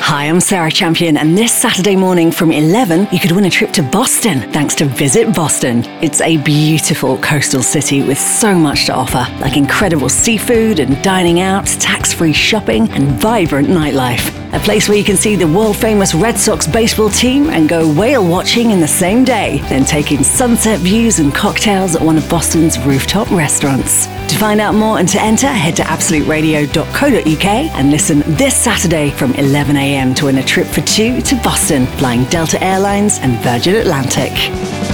Hi, I'm Sarah Champion, and this Saturday morning from 11, you could win a trip to Boston thanks to Visit Boston. It's a beautiful coastal city with so much to offer, like incredible seafood and dining out, tax-free shopping, and vibrant nightlife. A place where you can see the world-famous Red Sox baseball team and go whale watching in the same day, then take in sunset views and cocktails at one of Boston's rooftop restaurants. To find out more and to enter, head to absoluteradio.co.uk and listen this Saturday from 11 a.m. to win a trip for two to Boston, flying Delta Airlines and Virgin Atlantic.